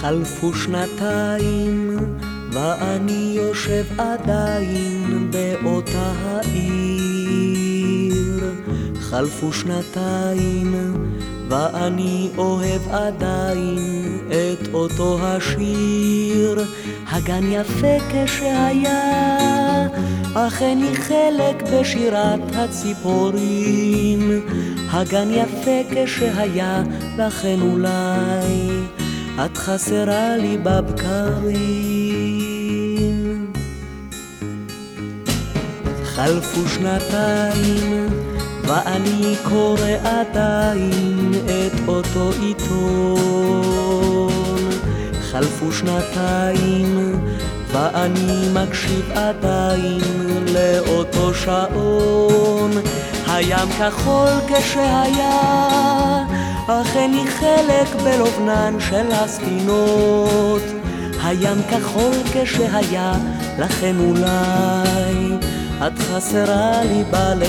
חלפו שנתיים ואני יושב עדיין באותה העיר. חלפו שנתיים ואני אוהב עדיין את אותו השיר. הגן יפה כשהיה, אכן היא חלק בשירת הציפורים. הגן יפה כשהיה, לכן אולי את חסרה לי בבקרים. חלפו שנתיים ואני קורא עדיין את אותו עיתון. חלפו שנתיים ואני מקשיב עדיין לאותו שעון. הים כחול כשהיה, אכן היא חלק בלובנן של הספינות. הים כחול כשהיה, לכן אולי את חסרה לי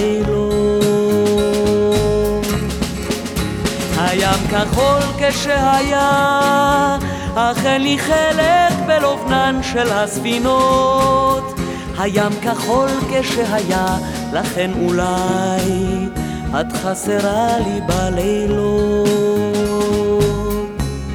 בלילות. הים כחול כשהיה, אכן היא חלק בלובנן של הספינות. הים כחול כשהיה, לכן אולי את חסרה לי בלילות.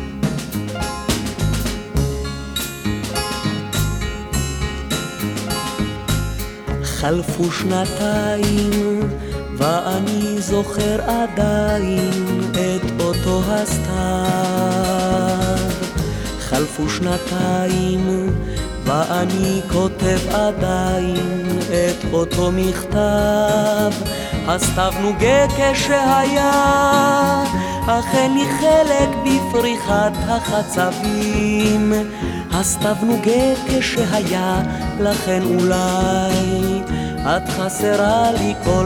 חלפו שנתיים ואני זוכר עדיין את אותו הסתיו. חלפו שנתיים ואני כותב עדיין את אותו מכתב. הסתיו נוגה כשהיה, אכן היא חלק בפריחת החצבים. הסתיו נוגה כשהיה, לכן אולי את חסרה לי כל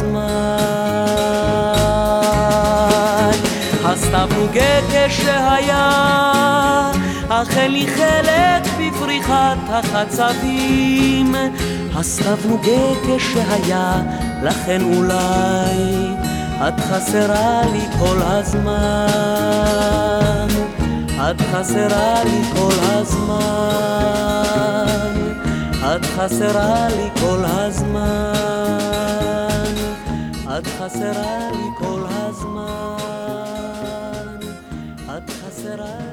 הזמן. הסתיו נוגה כשהיה, אכן היא חלק בפריחת החצבים. הסתיו נוגה כשהיה, לכן אולי את חסרה לי כל הזמן. את חסרה לי כל הזמן. את חסרה לי כל הזמן. את חסרה לי כל הזמן. את חסרה